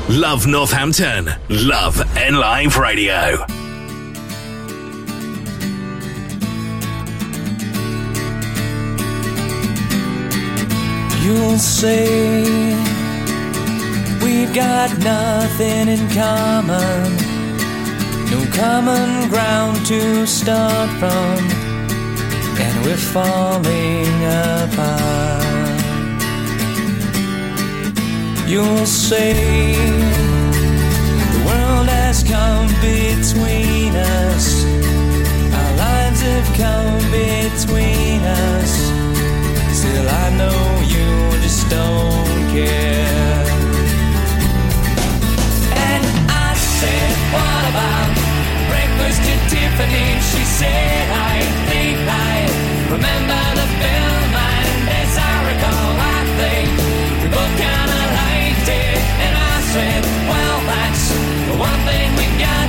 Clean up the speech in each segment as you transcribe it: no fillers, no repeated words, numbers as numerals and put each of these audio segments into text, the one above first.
Love Northampton. Love NLive Radio. You'll say we've got nothing in common, no common ground to start from, and we're falling apart. You'll say the world has come between us, our lives have come between us. Still I know you just don't care. And I said, what about breakfast at Tiffany? She said, I think I remember the film, and as I recall, I think we both kinda liked it. And I said, well, that's the one thing we got.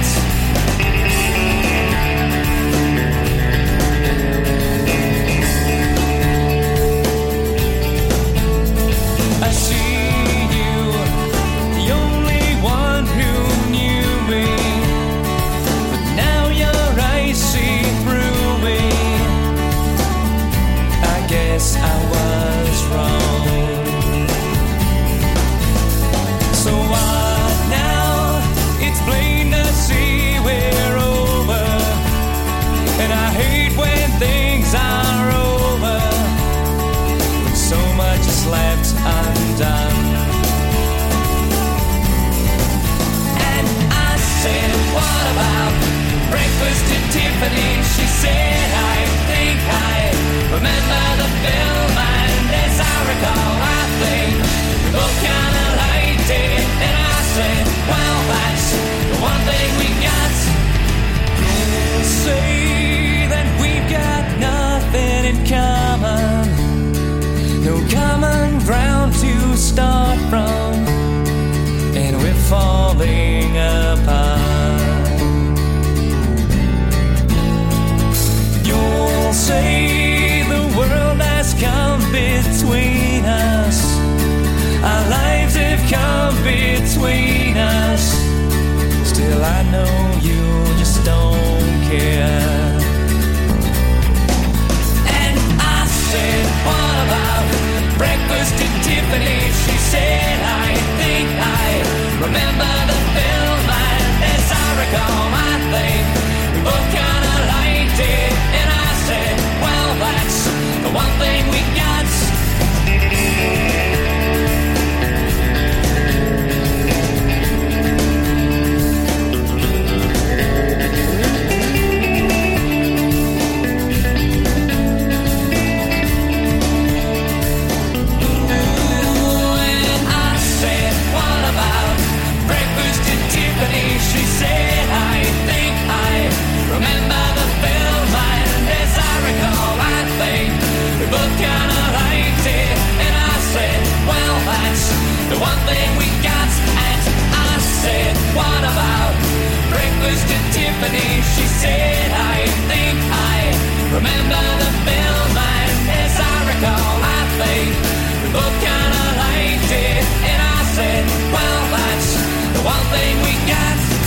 I see you, the only one who knew me, but now your eyes see through me. I guess I was wrong. So what now? It's plain to see we're over, and I hate when things are over, when so much is left undone. And I said, what about breakfast at Tiffany? She said, I think I remember the film, and as I recall, I think we both kinda liked it. And I said, well, that's the one thing we got. You'll say that we've got nothing in common, no common ground to start from, and we're falling apart. You'll say the world has come between us, our lives have come between us. Still I know you just don't care. And I said, what about breakfast at Tiffany? She said, I think I remember the film, and as I recall, I think we both kinda liked it. And I said, well, that's the one thing we got. She said, I think I remember the film, and as I recall, I think we both kinda liked it. And I said, well, that's the one thing we got. And I said, what about breakfast at Tiffany? She said, I think I remember the film, and as I recall, I think we both kinda liked it. And I said, well, that's the one thing we got.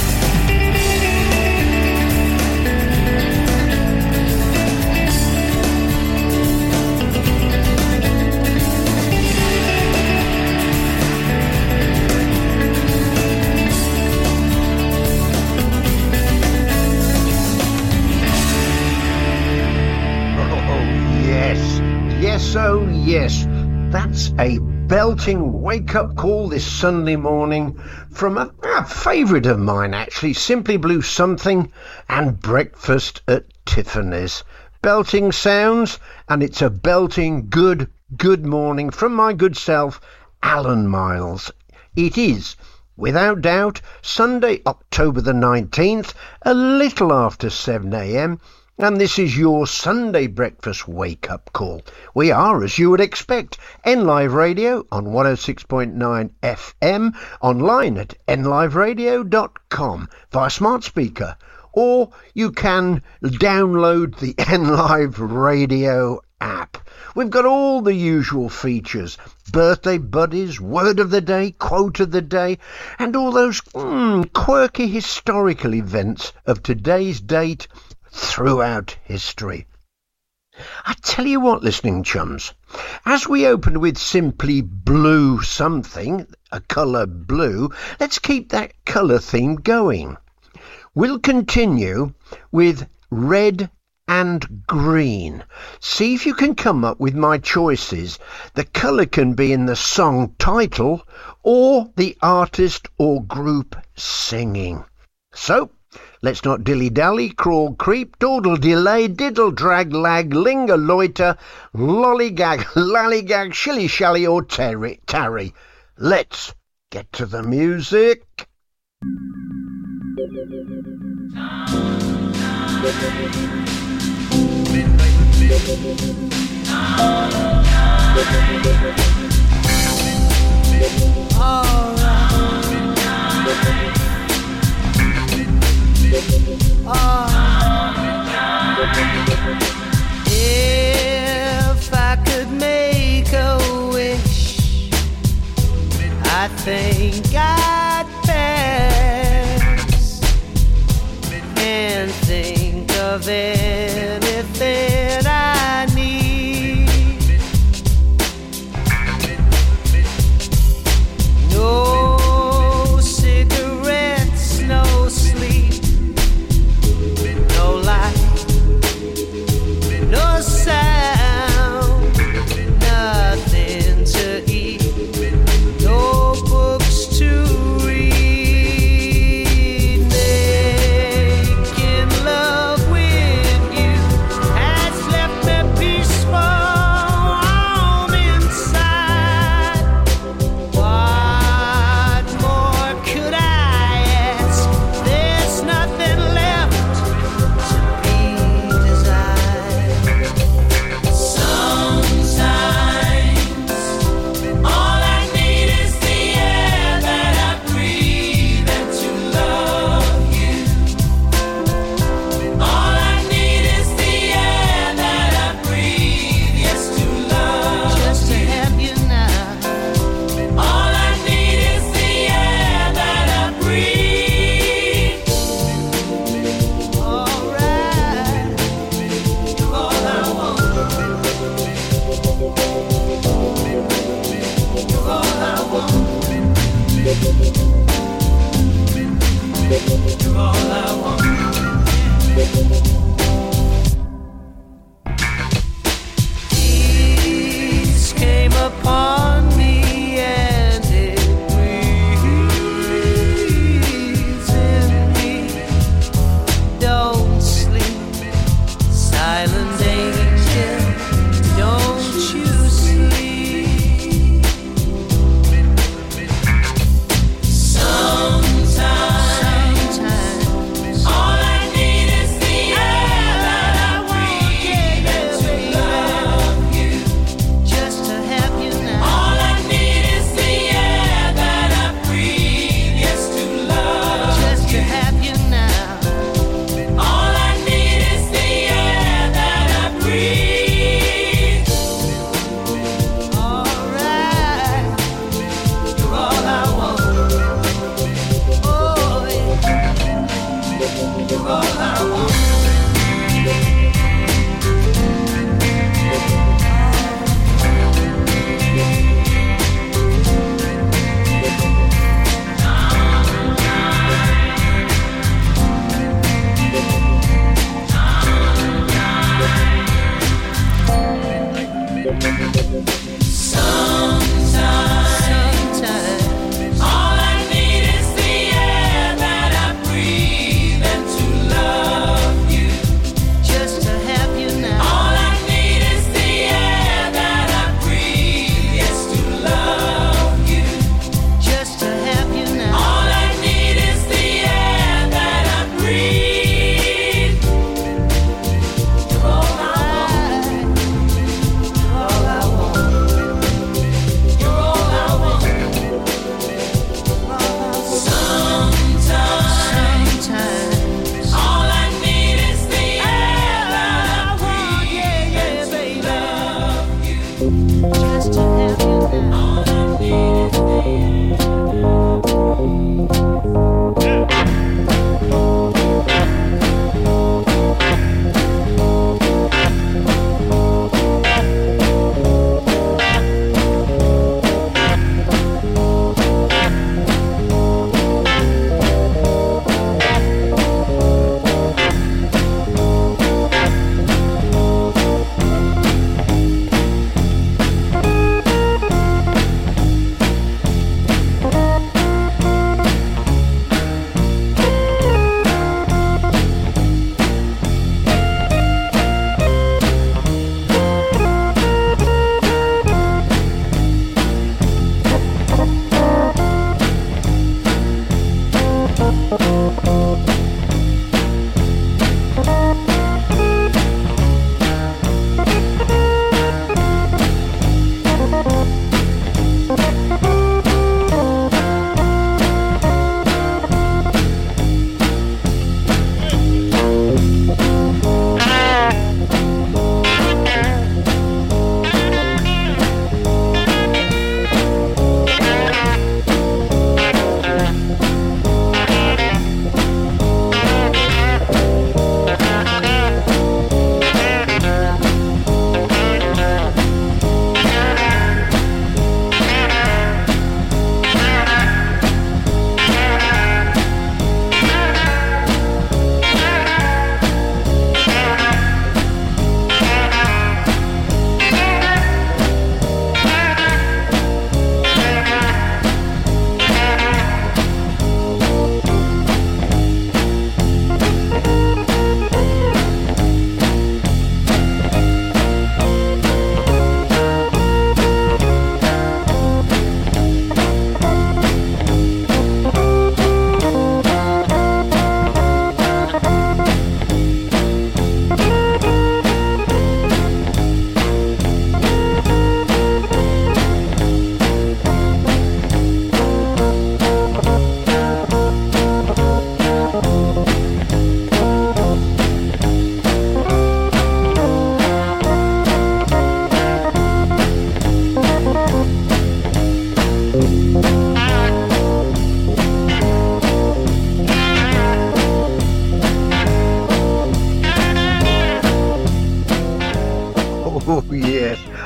Yes, oh yes, that's a belting wake-up call this Sunday morning from a favourite of mine, actually, Simply Blue Something and Breakfast at Tiffany's. Belting sounds, and it's a belting good morning from my good self, Alan Miles. It is, without doubt, Sunday, October the 19th, a little after 7 a.m, and this is your Sunday breakfast wake-up call. We are, as you would expect, NLive Radio on 106.9 FM, online at nliveradio.com via smart speaker, or you can download the NLive Radio app. We've got all the usual features: birthday buddies, word of the day, quote of the day, and all those quirky historical events of today's date throughout history. I tell you what, listening chums, as we opened with simply blue something, a colour blue, let's keep that colour theme going. We'll continue with red and green. See if you can come up with my choices. The colour can be in the song title or the artist or group singing. So, let's not dilly-dally, crawl, creep, dawdle, delay, diddle, drag, lag, linger, loiter, lollygag, lallygag, shilly-shally or tarry. Let's get to the music. If I could make a wish, I think I'd pass and think of anything I need. No cigarettes, no sleep, no light, no sound, nothing to eat, no books to read. Making love with you has left me peaceful home inside. What more could I ask? There's nothing left to be desired. Sometimes all I need is the air that I breathe and to love you. All I need is the air that I breathe, yes, to love Just to you. have you now. All I need is the air that I breathe. Alright. You're all I want. You're all I want. You're all I want. Peace came upon me and it breathes in me. Don't sleep, silent angel, don't you sleep. Sometimes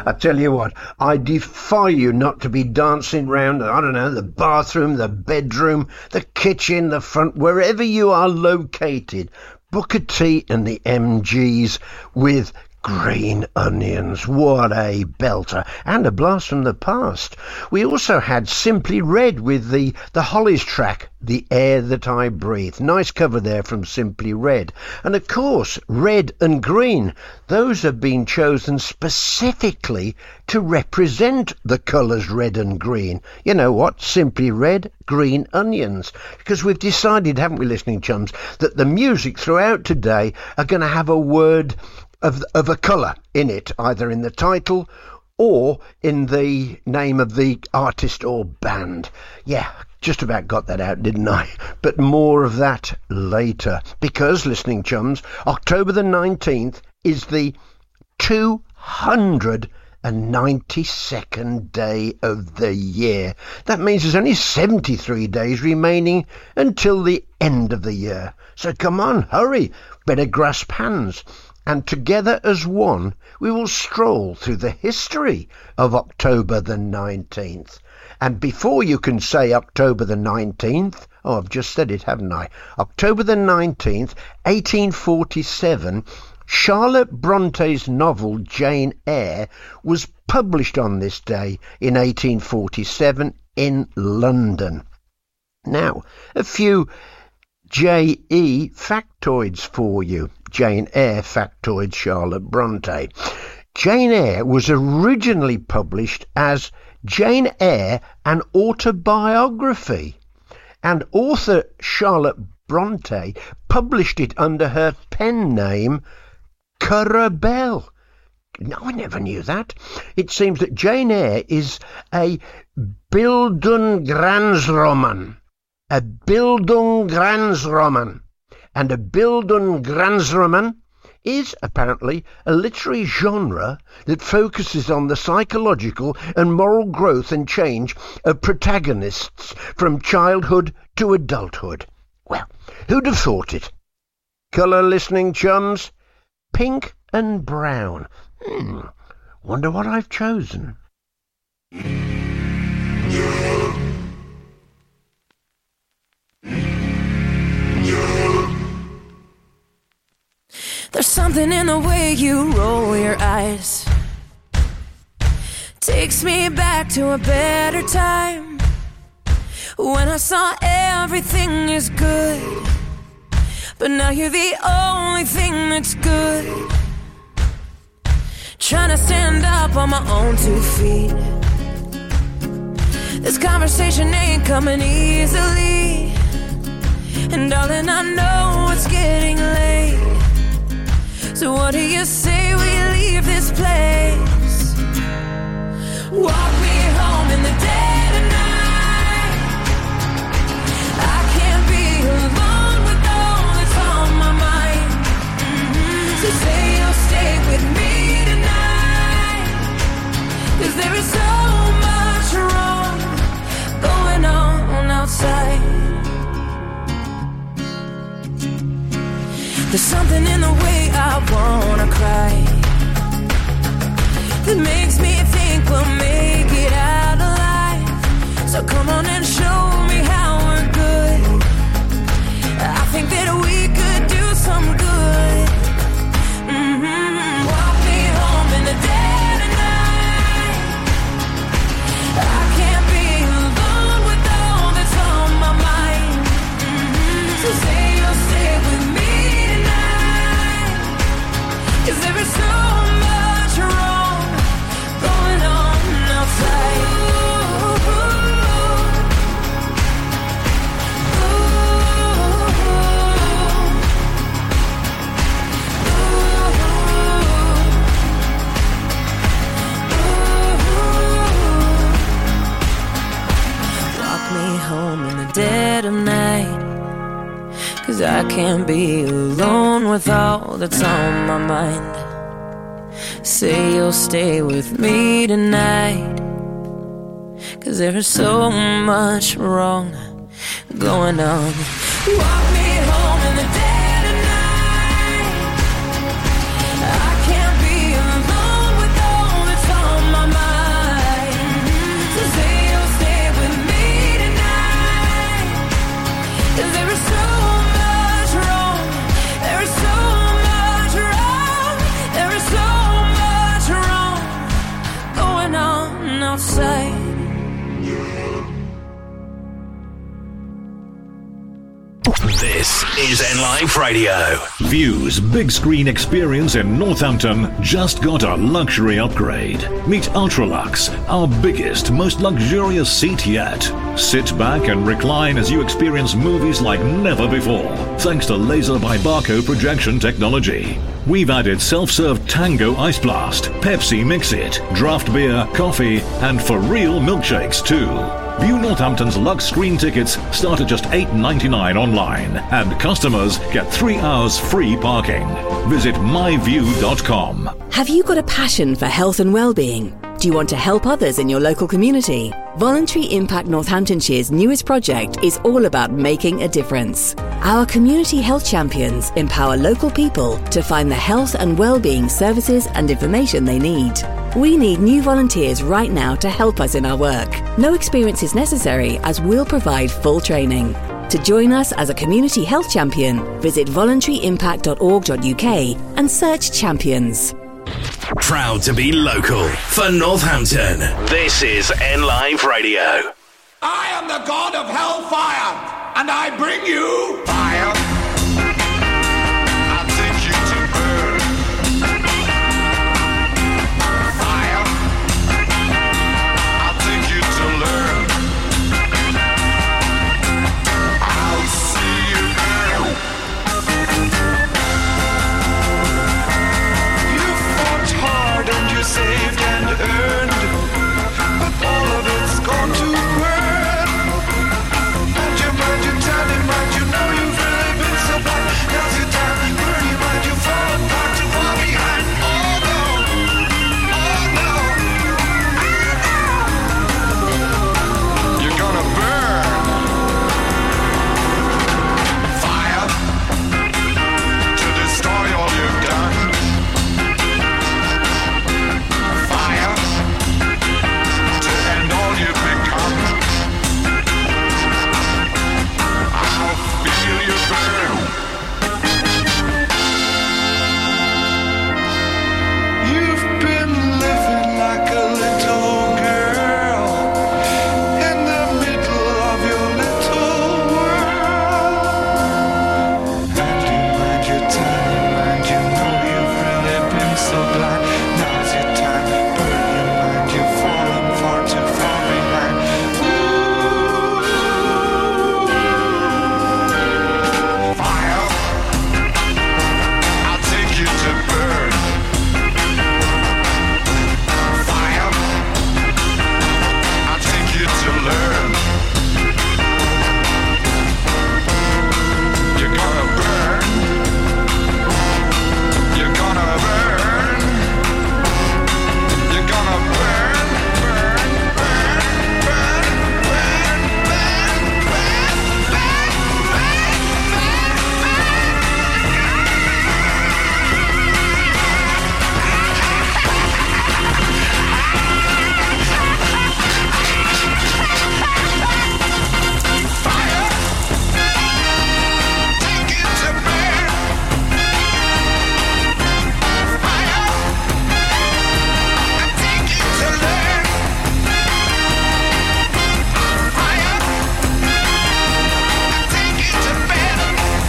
I tell you what, I defy you not to be dancing round, I don't know, the bathroom, the bedroom, the kitchen, the front, wherever you are located. Booker T and the MGs with Green Onions. What a belter. And a blast from the past. We also had Simply Red with the Hollies track, The Air That I Breathe. Nice cover there from Simply Red. And of course, red and green. Those have been chosen specifically to represent the colours red and green. You know what? Simply Red, Green Onions. Because we've decided, haven't we, listening chums, that the music throughout today are going to have a word of a colour in it, either in the title or in the name of the artist or band. Yeah, just about got that out, didn't I? But more of that later. Because, listening chums, October the 19th is the 292nd day of the year. That means there's only 73 days remaining until the end of the year. So come on, hurry, better grasp hands. And together as one, we will stroll through the history of October the 19th. And before you can say October the 19th, oh, I've just said it, haven't I? October the 19th, 1847, Charlotte Bronte's novel Jane Eyre was published on this day in 1847 in London. Now, a few J.E. factoids for you. Jane Eyre factoid, Charlotte Bronte. Jane Eyre was originally published as Jane Eyre, an autobiography, and author Charlotte Bronte published it under her pen name Currer Bell. No, I never knew that. It seems that Jane Eyre is a Bildungsroman. A Bildungsroman. And a Bildungsroman is apparently a literary genre that focuses on the psychological and moral growth and change of protagonists from childhood to adulthood. Well, who'd have thought it? Colour, listening chums? Pink and brown. Wonder what I've chosen. There's something in the way you roll your eyes. Takes me back to a better time, when I saw everything is good, but now you're the only thing that's good. Trying to stand up on my own 2 feet. This conversation ain't coming easily, and darling, I know it's getting late. So what do you say we leave this place? Walk me home in the dead of night. I can't be alone with all that's on my mind. So say you'll stay with me tonight, 'cause there is so much wrong going on outside. There's something in the way I wanna cry that makes me think we'll make it out alive. So come on and show me how we're good. I think that we could do some good. Walk me home in the dead of night. I can't be alone with all that's on my mind. So say you'll stay with me, 'cause there is so much wrong going on outside. Walk me home in the dead of night, 'cause I can't be alone with all that's on my mind. Say you'll stay with me tonight, 'cause there is so much wrong going on. Walk me home in the dead of night. I can't be alone with all that's on This is NLive Radio. View's big screen experience in Northampton just got a luxury upgrade. Meet Ultralux, our biggest, most luxurious seat yet. Sit back and recline as you experience movies like never before, thanks to laser by barcode projection technology. We've added self-serve Tango Ice Blast, Pepsi Mix It, draft beer, coffee, and for real milkshakes too. View Northampton's Lux screen tickets start at just $8.99 online, and customers get 3 hours free parking. Visit myview.com. Have you got a passion for health and well-being? Do you want to help others in your local community? Voluntary Impact Northamptonshire's newest project is all about making a difference. Our community health champions empower local people to find the health and well-being services and information they need. We need new volunteers right now to help us in our work. No experience is necessary, as we'll provide full training. To join us as a community health champion, visit voluntарyimpact.org.uk and search champions. Proud to be local for Northampton. This is NLive Radio. I am the god of hellfire, and I bring you fire. I'll take you to burn. Fire. I'll take you to learn. I'll see you burn. You fought hard and you saved and earned, but all of it's gone to burn. And your mind, you tell him right, you know you've really been so blind. Now's your time, burn your mind, you fall apart, too far behind. Oh no, you're gonna burn. Fire to destroy all you've done. Fire to end all you've become. I'll feel you burn. You've been living like a little girl in the middle of your little world. And you mind your time, and you know you've really been so blind. Now's your time, burn your mind, you've fallen far too far behind. Fire, I'll take you to burn. Fire, I'll take you to learn. You're gonna burn. You're gonna burn. You're gonna burn, burn, burn, burn, burn, burn, burn, burn, Fire, take it to burn. Fire, take it to learn. Fire, take it to burn.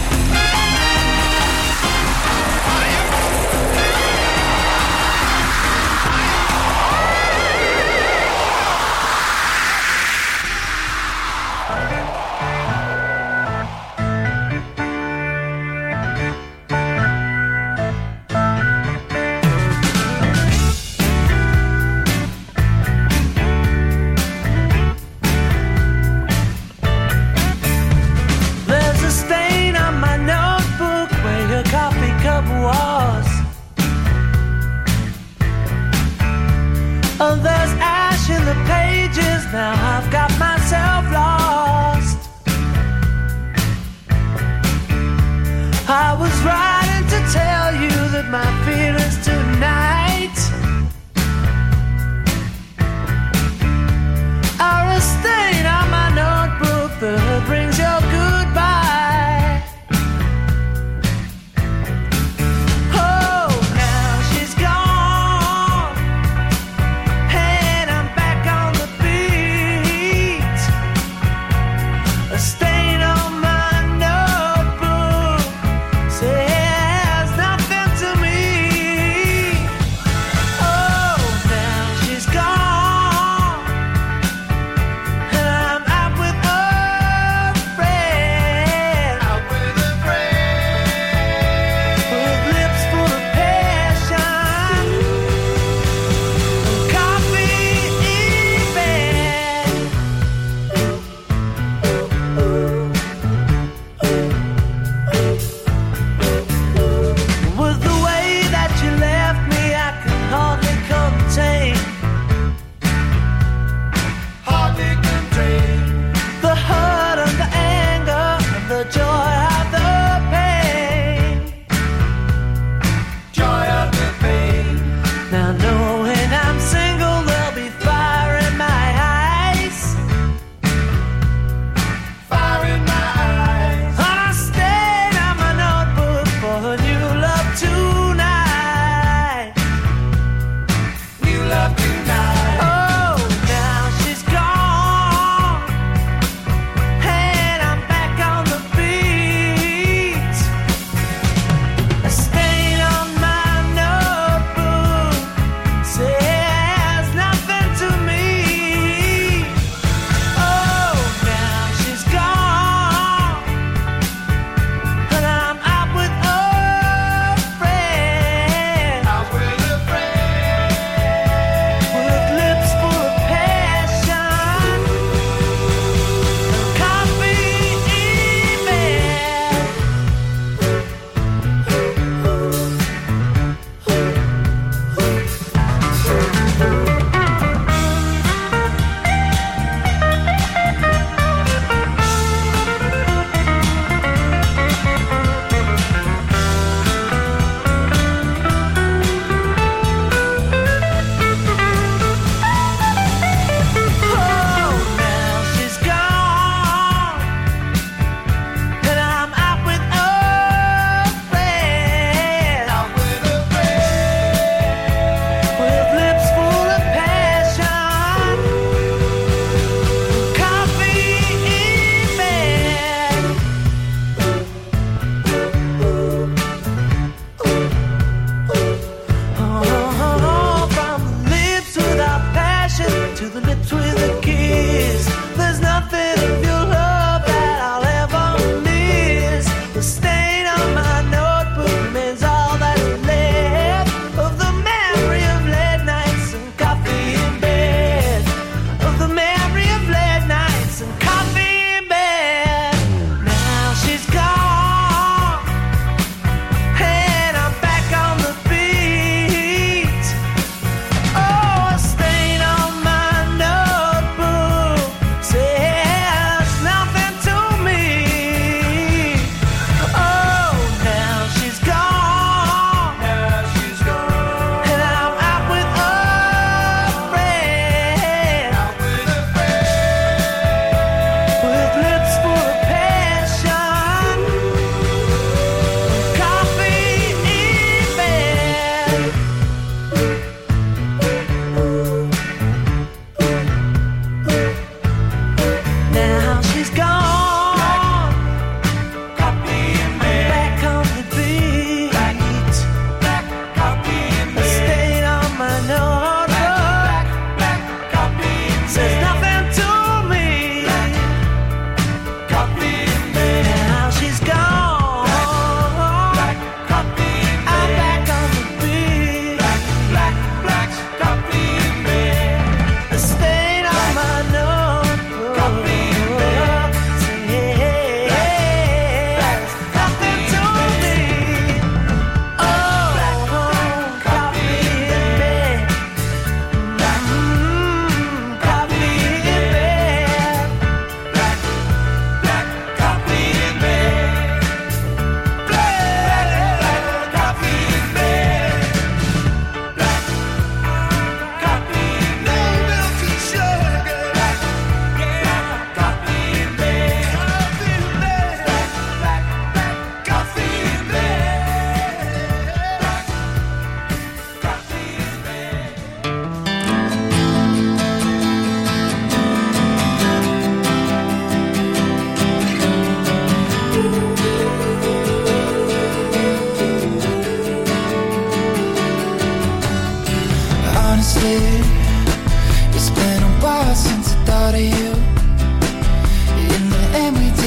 There's a stain on my notebook where your coffee cup was. Oh, there's ash in the pages, now I've got myself lost. I was writing to tell you that my feelings tonight are a stain on my notebook that brings your goodbye. Oh, now she's gone, and I'm back on the beat. A stain on my notebook.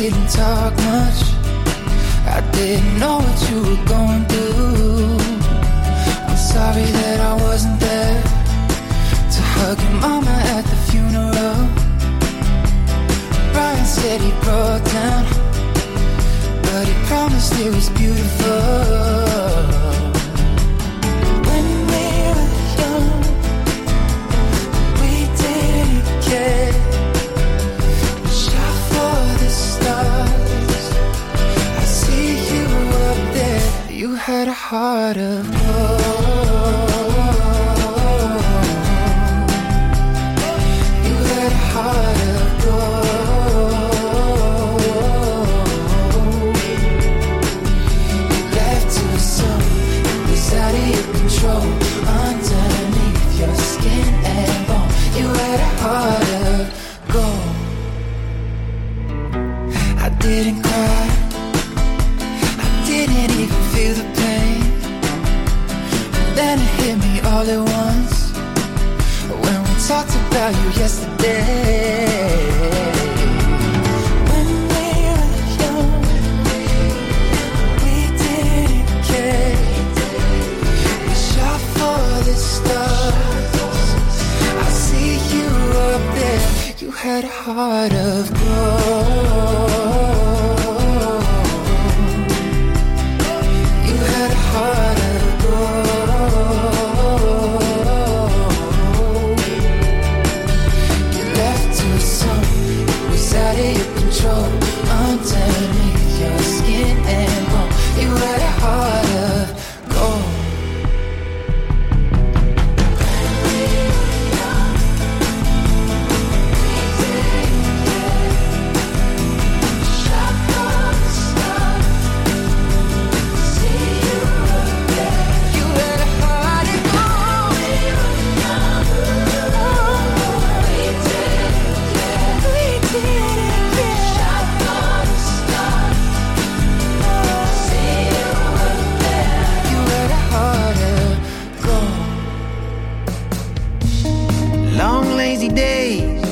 didn't talk much. I didn't know what you were going through. I'm sorry that I wasn't there to hug your mama at the funeral. Brian said he broke down, but he promised it was beautiful. When we were young, we didn't care. We shot for the stars. I see you up there. You had a heart of gold. You had a heart of gold. You left to some was out of your control. Underneath your skin and bone, you had a heart of gold. I didn't cry, I didn't even feel the pain. Then it hit me all at once when we talked about you yesterday. When we were young, we didn't care. We shot for the stars. I see you up there. You had a heart of gold. You had a heart of gold. You left to some was out of your control. Underneath your skin and bone, you had a heart of gold. Long lazy days,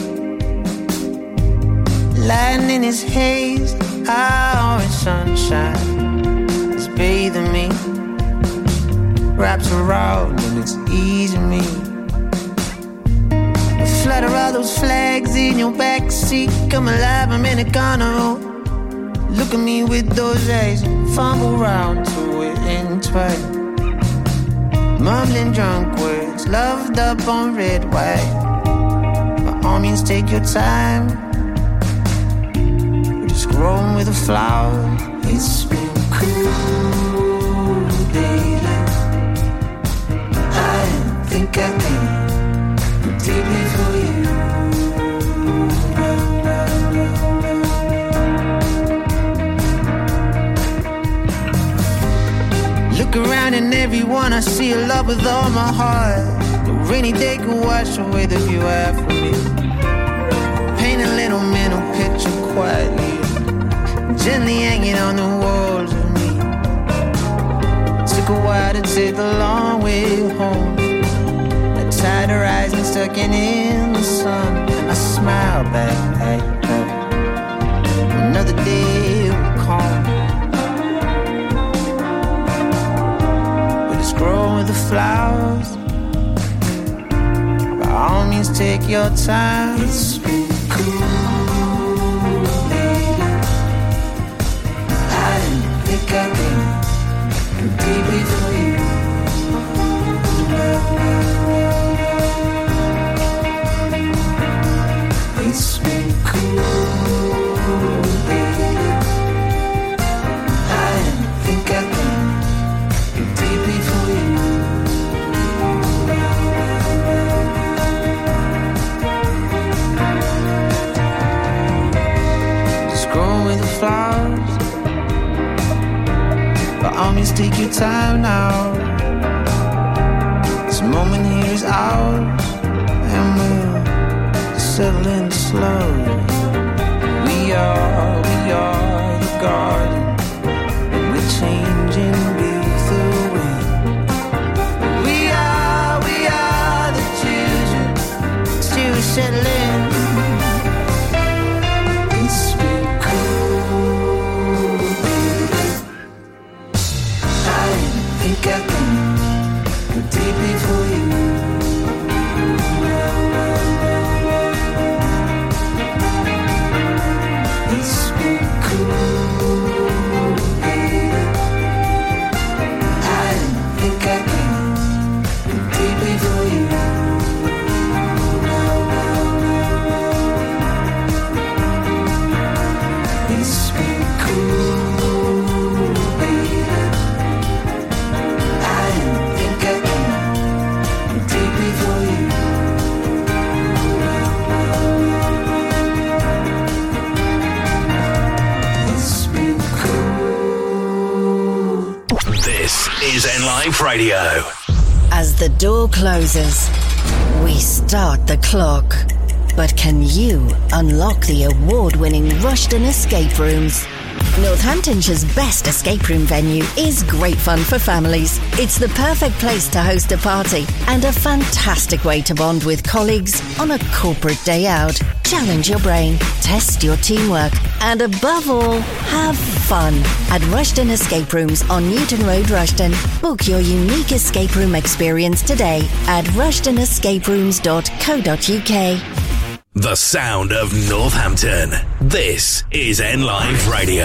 lying in his haze. Our orange sunshine is bathing me, wraps around and it's easing me. The flutter of those flags in your backseat, come alive, I'm in a carnival. Look at me with those eyes, fumble round to it in twice. Mumbling drunk words, loved up on red, white. By all means take your time, we're just growing with a flower. It's been cool, baby. I didn't think I can go deeply for you. Look around and everyone I see a love with all my heart. The rainy day could wash away the view I have for me. Paint a little mental picture quietly, gently hanging on the walls of me. Took a while to take the long way home. I tied her eyes and stuck it in the sun, and I smiled back at her. Another day will come, grow with the flowers. By all means take your time. It's been cool, baby. I didn't think I could go deeply for you. It's been cool, baby. I didn't think I could go deeply for you. Flowers. By all means take your time now. This moment here is ours, and we'll settle in slowly. We are the garden, and we're changing with the wind. We are the children, still settling. It's been cool. is NLive Radio. As the door closes, we start the clock. But can you unlock the award-winning Rushden Escape Rooms? Northamptonshire's best escape room venue is great fun for families. It's the perfect place to host a party and a fantastic way to bond with colleagues on a corporate day out. Challenge your brain, test your teamwork, and above all, have fun at Rushden Escape Rooms on Newton Road, Rushden. Book your unique escape room experience today at rushdenescaperooms.co.uk. The sound of Northampton. This is NLive Radio.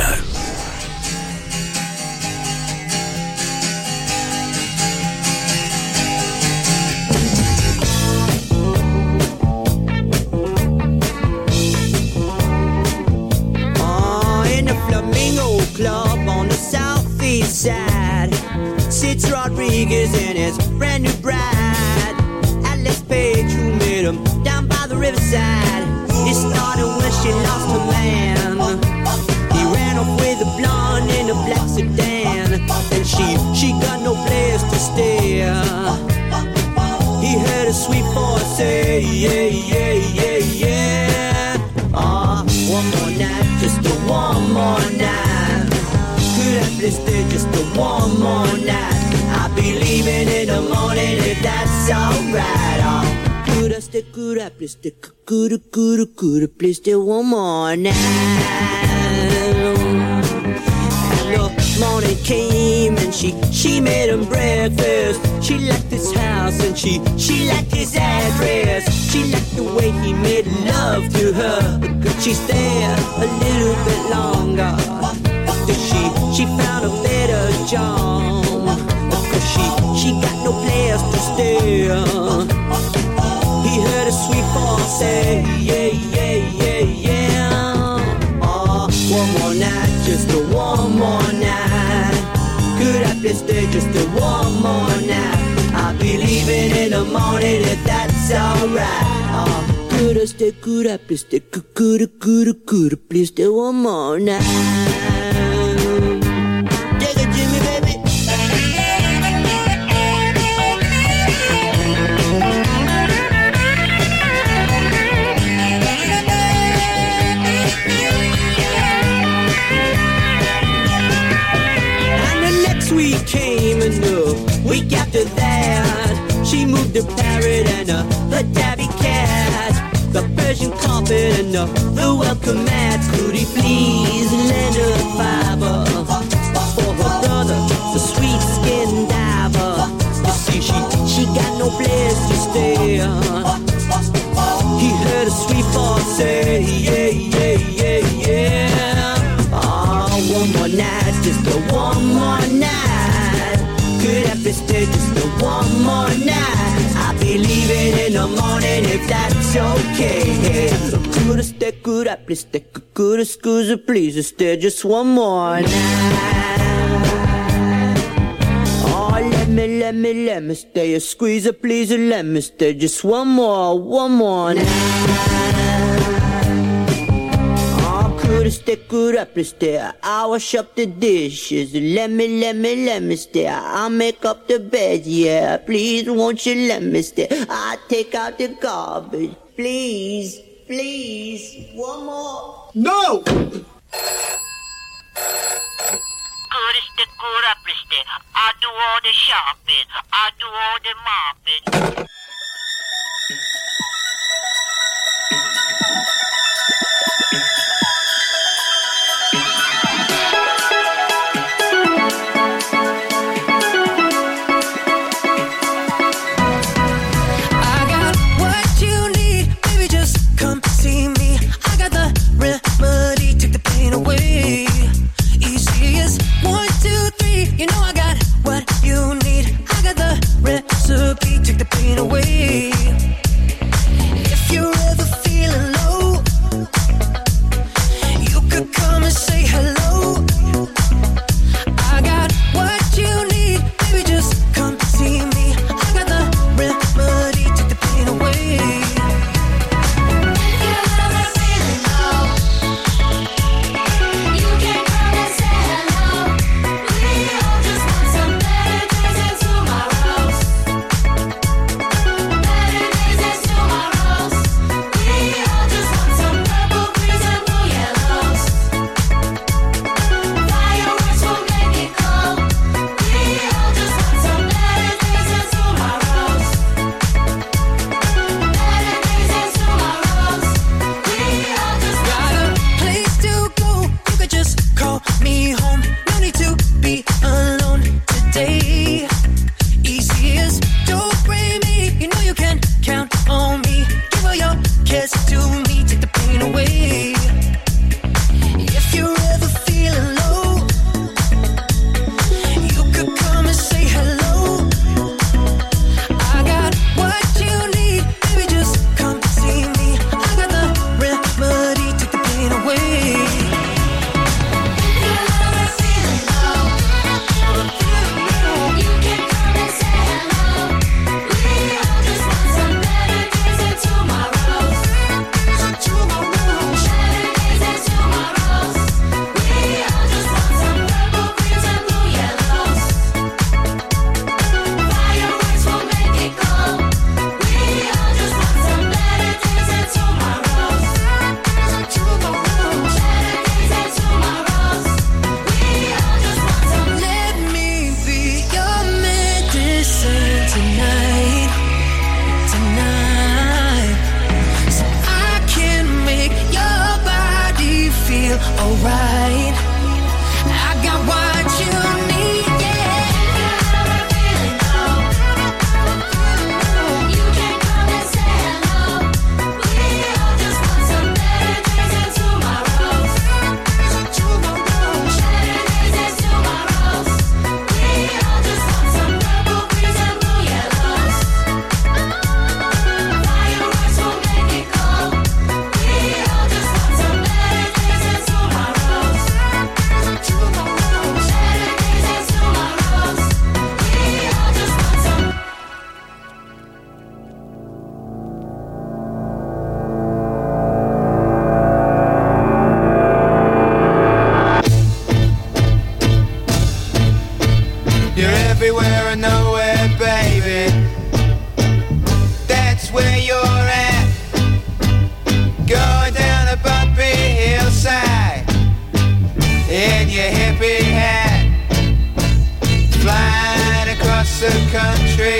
In the Flamingo Club on the southeast side sits Rodriguez and his brand new bride, Alice Page, who met him down by the riverside. It started when she lost her man. He ran off with a blonde in a black sedan, and she got no place to stay. He heard a sweet voice say, yeah, yeah, yeah, yeah. One more night, just a one more night. Could I please stay just a one more night? I'll be leaving in the morning if that's alright. Could I stay, could I please stay, could I please stay one more night? And the morning came and she made him breakfast. She liked his house and she liked his address. She liked the way he made love to her. But could she stay a little bit longer? Because she found a better job. Because she got no place to stay. He heard a sweet voice say, yeah, yeah, yeah, yeah. One more night, just a one more night. Could I please stay just a one more night? I'll be leaving in the morning if that's alright. Could I stay, could I please stay, could I please stay one more night? Take it, Jimmy, baby. We came and the week after that, she moved a parrot and a tabby cat, the Persian carpet and the welcome mat. Could he please lend her $5 for her brother, the sweet skin diver? You see, she got no place to stay. He heard a sweet voice say, yeah, yeah, yeah, yeah. One more night, just a one more night. Could I please stay just a one more night? I'll be leaving in the morning if that's okay. Could I stay, could I please stay, could I please stay just one more night? Oh, let me stay, squeeze it, please, let me stay just one more night. Could I please stay? I'll wash up the dishes. Let me stay. I'll make up the bed, yeah. Please, won't you let me stay? I'll take out the garbage. Please, one more. No! Could I please stay? I'll do all the shopping. I'll do all the mopping. You know I got what you need. I got the recipe, take the pain away. your hippie hat, flying across the country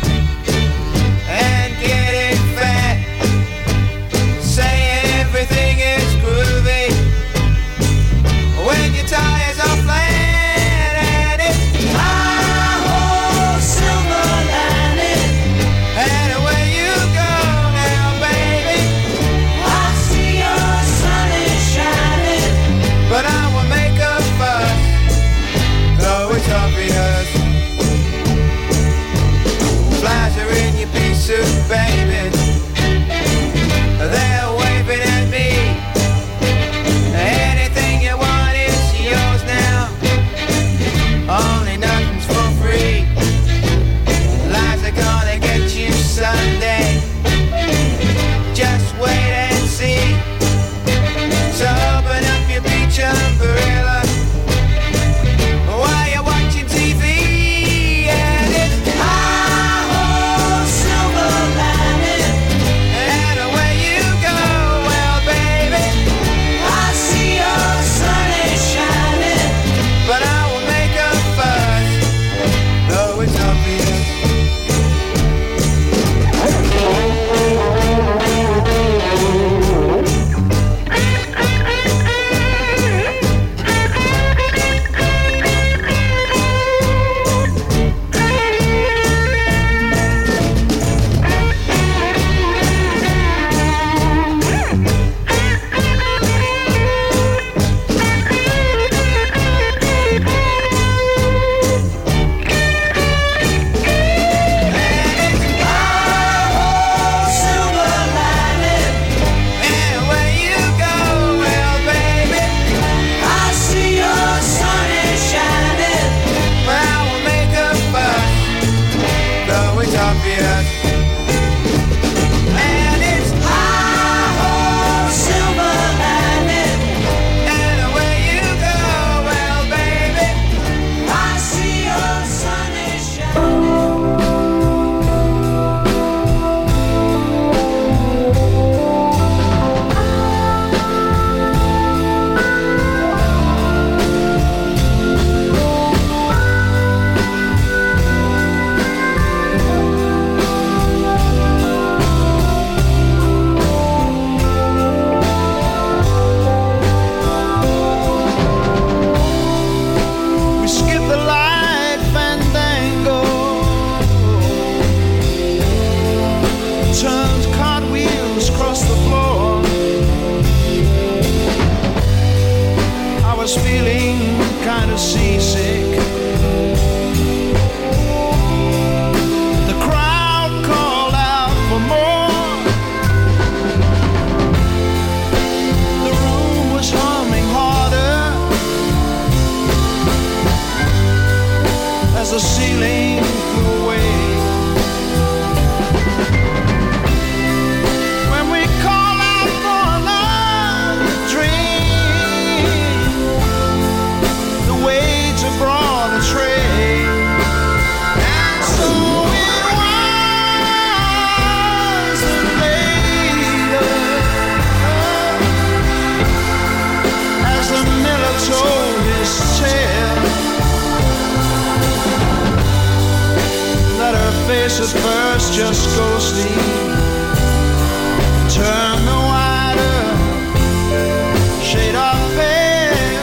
and getting fat, saying everything is groovy when your tires are flat, and it's hi-ho, silver lining, and away you go now, baby. I see your sun is shining, but I will make a fuss, though it's obvious. Flies are in your pea suit, baby. They're waving at me. Anything you want is yours now. Only nothing's for free. Lies are gonna get you someday. Just wait and see. So open up your beach umbrella while you're watching TV, and it's hi-ho, silver lining, and away you go. Well, baby, I see your sun is shining, but I will make a fuss, though it's obvious. We skip the light fandango, turns cartwheels across the floor. I was feeling kind of seasick. The crowd called out for more. The room was humming harder as the ceiling flew away. When we call out for another drink, the waiter brought a tray, and so it was that later, as the miller told his tale, that her face at first just ghostly turned the wider shade of pale.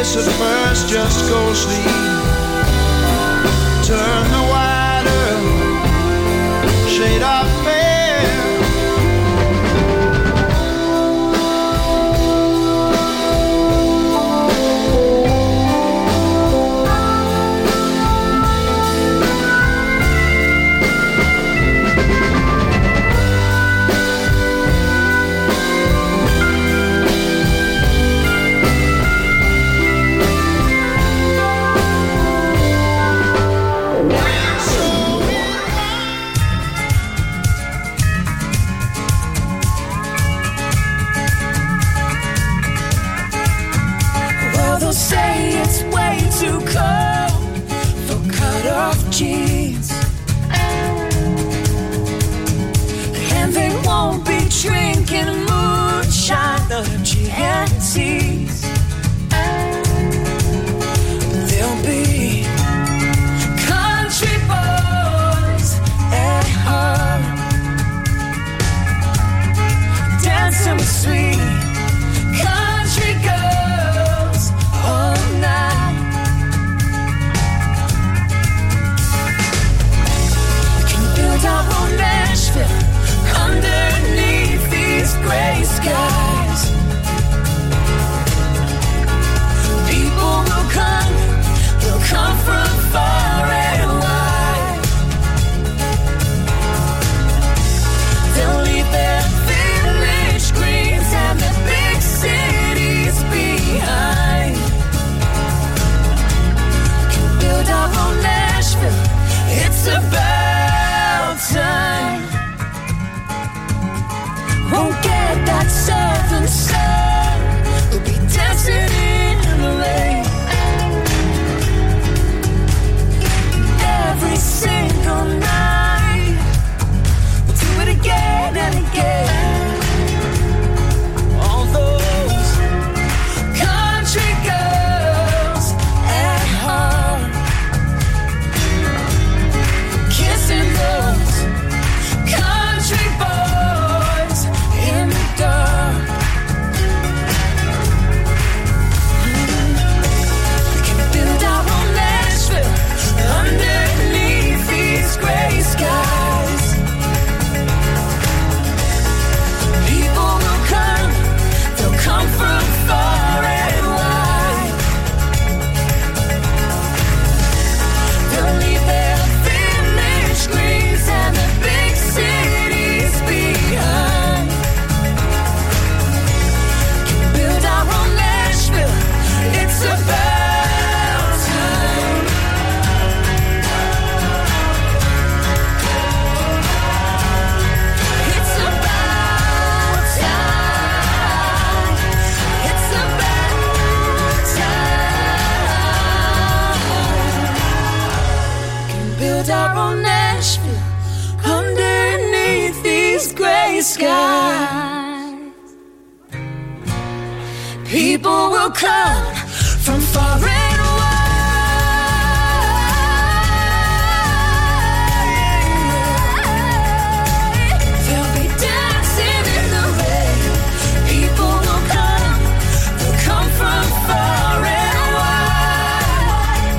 face at first, just go sleep. Turn the wider shade of fair. Say it's way too cold for cut-off jeans, and they won't be drinking moonshine or GNTs. They'll be country boys at home, dancing with sweet country girls all night. Can build our own Nashville underneath these gray skies. People will come, they'll come from far and wide. They'll leave their village greens and the big cities behind. Build our own Nashville, it's about time. Won't get that southern sun, we'll be dancing in the rain. Every single night, we'll do it again and again. All those country girls at home, kissing those country boys in the dark. We can build our own Nashville underneath these gray skies. People will come, they'll come from far and wide. They'll leave their village greens and the big cities behind. Can build our own Nashville, it's about time. It's about time. It's about time. Can build our own Nashville underneath these gray skies. People will come from far and wide. They'll be dancing in the rain. People will come, they'll come from far and wide.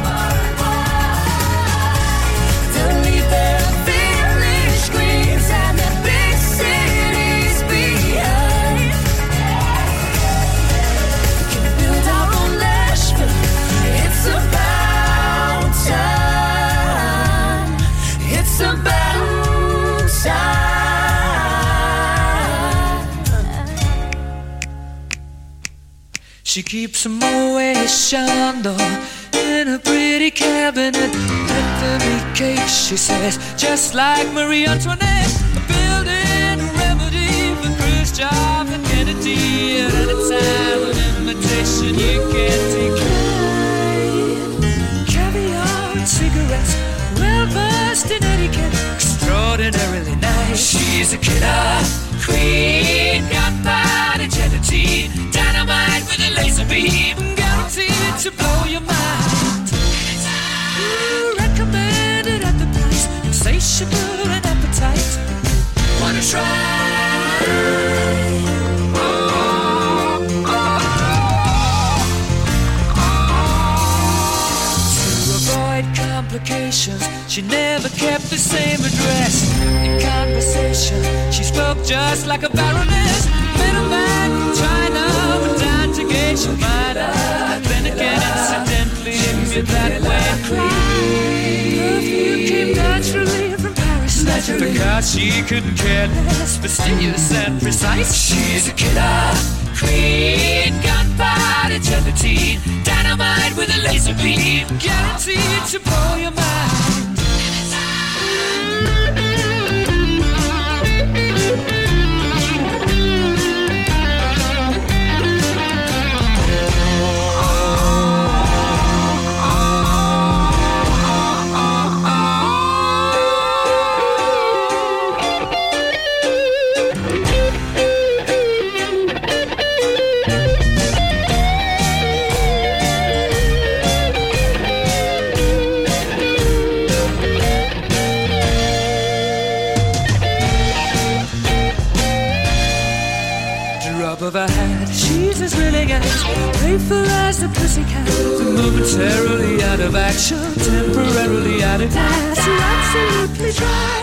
They'll leave their village greens and the big cities behind. We can build our own Nashville, it's about time. It's about time. She keeps a Moet Chandon in a pretty cabinet. Anthony cake, she says, just like Marie Antoinette. Building a remedy for Khrushchev and Kennedy. At any time, an invitation you can't decline. Caviar and cigarettes, well versed in etiquette, extraordinarily nice. She's a killer queen, gunpowder gelatine, dynamite with a laser beam, guaranteed to blow your mind. Recommended at the price, insatiable and appetite. Wanna try? Oh, oh, oh. She never kept the same address. In conversation, she spoke just like a baroness. Middleman from China, but down to gauge your mind. Then again, incidentally, you're that way. Perfume came naturally from Paris. Because she couldn't care less, fastidious and precise. She's a killer queen, gunpowder gelatine, dynamite with a laser beam, guaranteed to blow your mind. Of her hat, she's as willing as playful as the pussycat. Momentarily out of action, temporarily out of gas. You're absolutely dry.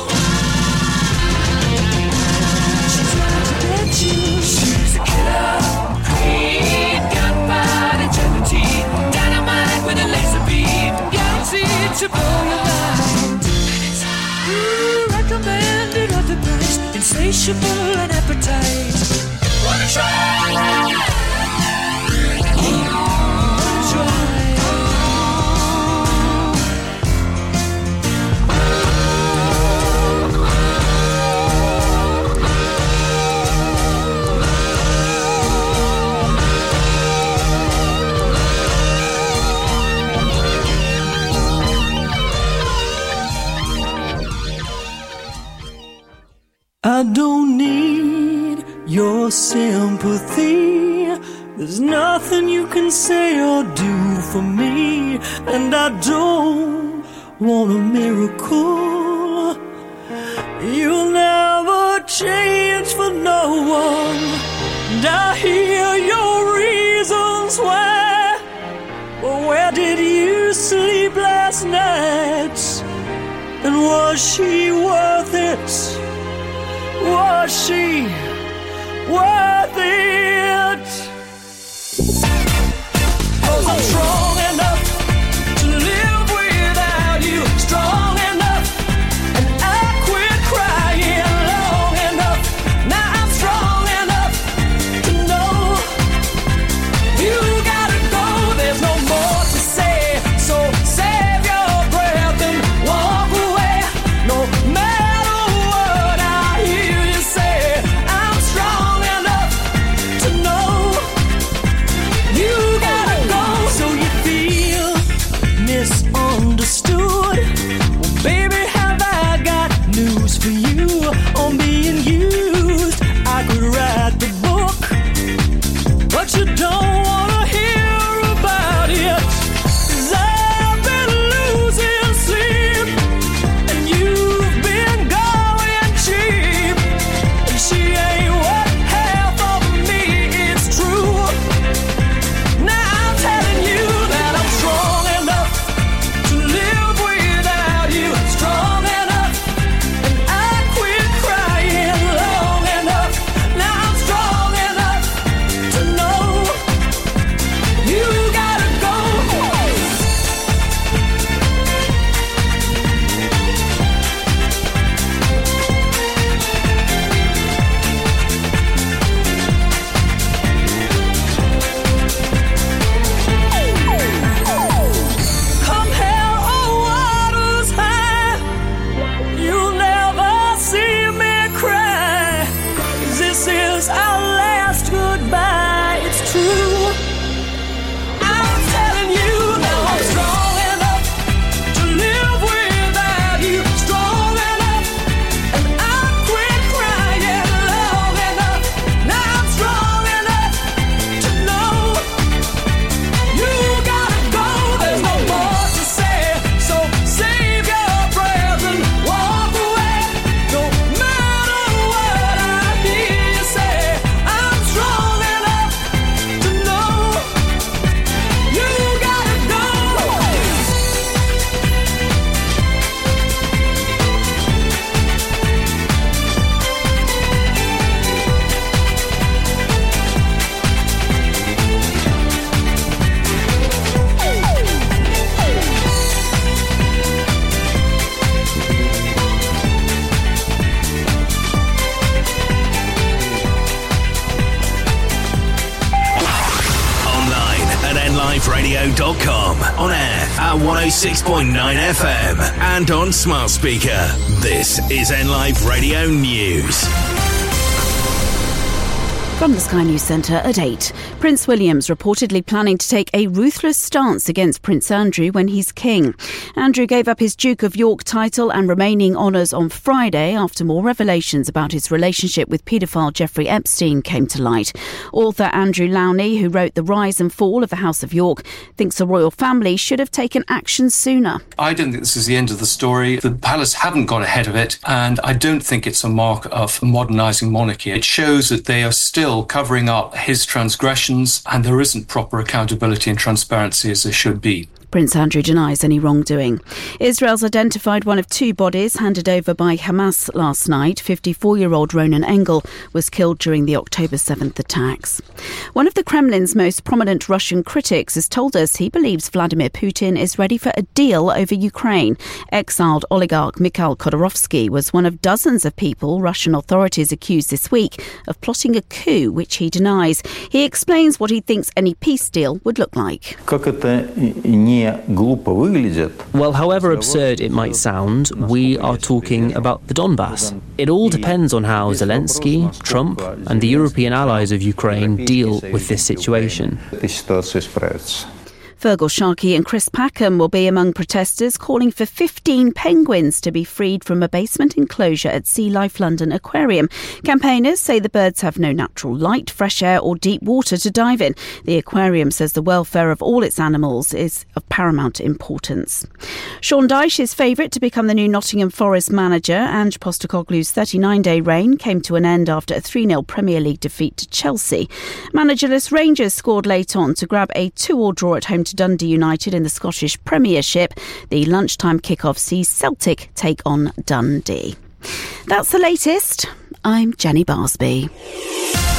She's out to get you. She's a killer queen, gunpowder gelatine, dynamite with a laser beam, guaranteed to blow your mind. Recommended at the price, insatiable and appetite. Wanna try? I don't need your sympathy. There's nothing you can say or do for me. And I don't want a miracle. You'll never change for no one. And I hear your reasons why. But where did you sleep last night? And was she worth it? Was she worth it? 'Cause I'm strong enough to live without you. Strong enough, and I quit crying long enough. Now I'm strong enough to know you gotta go. There's no more to say, so save your breath and walk away. No matter what I hear you say, I'm strong enough to know you gotta go. So you feel misunderstood? Well, baby, have I got news for you on being used? I could write the book, but you don't wanna hear about it. 'Cause I've been losing sleep, and you've been going cheap. And she ain't what half of me is true. Now I'm telling you that I'm strong enough to live without you. Strong enough, and I quit crying long enough. Now I'm strong enough to know you gotta go. Come hell or waters high, you'll never see me cry. 'Cause this is our last goodbye, it's true. I'm telling you now I'm strong enough to live without you. Strong enough, and I quit crying long enough. Now I'm strong enough to know you gotta go. There's no more to say, so save your breath and walk away. No matter what I hear you say, I'm strong enough to know nliveradio.com, on air at 106.9 FM and on smart speaker. This is NLive Radio News. From the Sky News Centre at 8. Prince William's reportedly planning to take a ruthless stance against Prince Andrew when he's king. Andrew gave up his Duke of York title and remaining honours on Friday after more revelations about his relationship with paedophile Jeffrey Epstein came to light. Author Andrew Lowney, who wrote The Rise and Fall of the House of York, thinks the royal family should have taken action sooner. I don't think this is the end of the story. The palace haven't got ahead of it, and I don't think it's a mark of modernising monarchy. It shows that they are still covering up his transgressions, and there isn't proper accountability and transparency as there should be. Prince Andrew denies any wrongdoing. Israel's identified one of two bodies handed over by Hamas last night. 54-year-old Ronan Engel was killed during the October 7th attacks. One of the Kremlin's most prominent Russian critics has told us he believes Vladimir Putin is ready for a deal over Ukraine. Exiled oligarch Mikhail Khodorkovsky was one of dozens of people Russian authorities accused this week of plotting a coup, which he denies. He explains what he thinks any peace deal would look like. Well, however absurd it might sound, we are talking about the Donbass. It all depends on how Zelensky, Trump and the European allies of Ukraine deal with this situation. Fergal Sharkey and Chris Packham will be among protesters calling for 15 penguins to be freed from a basement enclosure at Sea Life London Aquarium. Campaigners say the birds have no natural light, fresh air or deep water to dive in. The aquarium says the welfare of all its animals is of paramount importance. Sean Dyche is favourite to become the new Nottingham Forest manager. Ange Postecoglou's 39-day reign came to an end after a 3-0 Premier League defeat to Chelsea. Managerless Rangers scored late on to grab a 2-2 draw at home to Dundee United in the Scottish Premiership. The lunchtime kick-off sees Celtic take on Dundee. That's the latest. I'm Jenny Barsby.